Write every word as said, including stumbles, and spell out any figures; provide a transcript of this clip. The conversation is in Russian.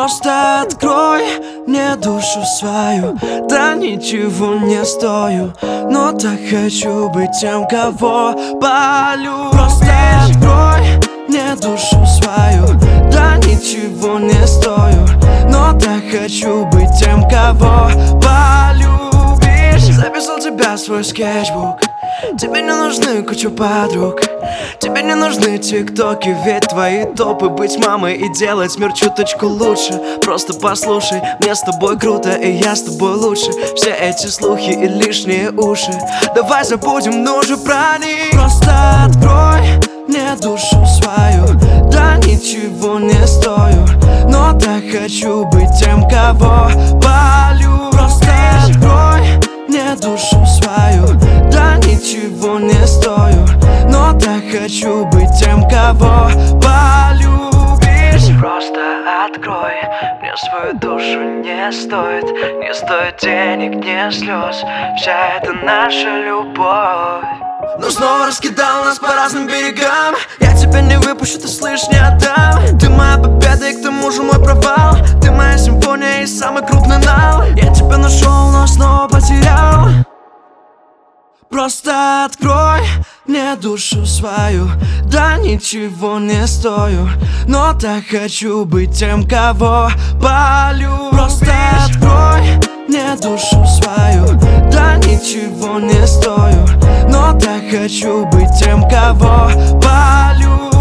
Просто открой мне душу свою. Да ничего не стою, но так хочу быть тем, кого полюбишь. Просто открой мне душу свою. Да ничего не стою, но так хочу быть тем, кого полюбишь. Записал тебя в свой скетчбук. Тебе не нужны куча подруг, тебе не нужны тиктоки, ведь твои топы быть мамой и делать мир чуточку лучше. Просто послушай, мне с тобой круто и я с тобой лучше. Все эти слухи и лишние уши давай забудем, ну же про них. Просто открой мне душу свою. Да ничего не стою, но так хочу быть тем, кого полюбишь. Просто открой мне душу свою. Да ничего не стою, но так хочу быть тем, кого полюбишь. Просто открой мне свою душу, не стоит. Не стоит денег, не слез. Вся эта наша любовь. Но снова раскидал нас по разным берегам. Я тебя не выпущу, ты слышь, не отдам. Ты моя победа и к тому же мой провал. Ты моя симфония и самый крупный нал. Я тебя нашел, но снова потерял. Просто открой мне душу свою. Да ничего не стою, но так хочу быть тем, кого полюбишь. Просто открой мне душу свою. Да ничего не стою, но так хочу быть тем, кого полюбишь.